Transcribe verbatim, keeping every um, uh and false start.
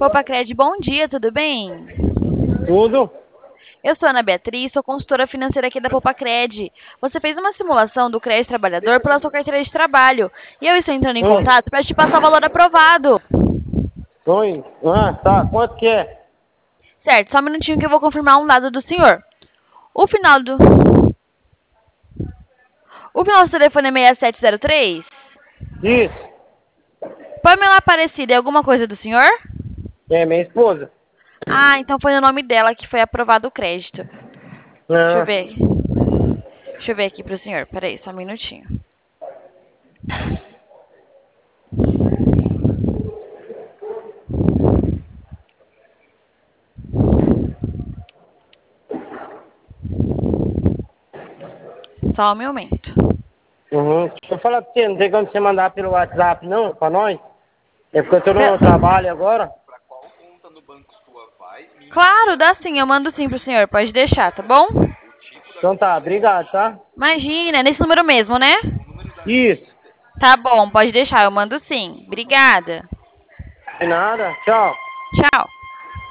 Popacred, bom dia, tudo bem? Tudo? Eu sou a Ana Beatriz, sou consultora financeira aqui da Popacred. Você fez uma simulação do crédito trabalhador pela sua carteira de trabalho. E eu estou entrando em Hum, contato para te passar o valor aprovado. oi. Ah, tá. Quanto que é? Certo, só um minutinho que eu vou confirmar um dado do senhor. O final do... O final do telefone é seis sete zero três? Isso. Pamela Aparecida é alguma coisa do senhor? É minha esposa. Ah, então foi no nome dela que foi aprovado o crédito. Deixa eu Ah, ver. Deixa eu ver aqui pro senhor. Peraí, só um minutinho. Só um momento. uhum. Deixa eu falar pra você, não tem como você mandar pelo WhatsApp não, pra nós? É porque eu tô no Pe- trabalho agora. Claro, dá sim. Eu mando sim pro senhor. Pode deixar, tá bom? Então tá, obrigado, tá? Imagina, é nesse número mesmo, né? Isso. Tá bom, pode deixar. Eu mando sim. Obrigada. De nada. Tchau. Tchau.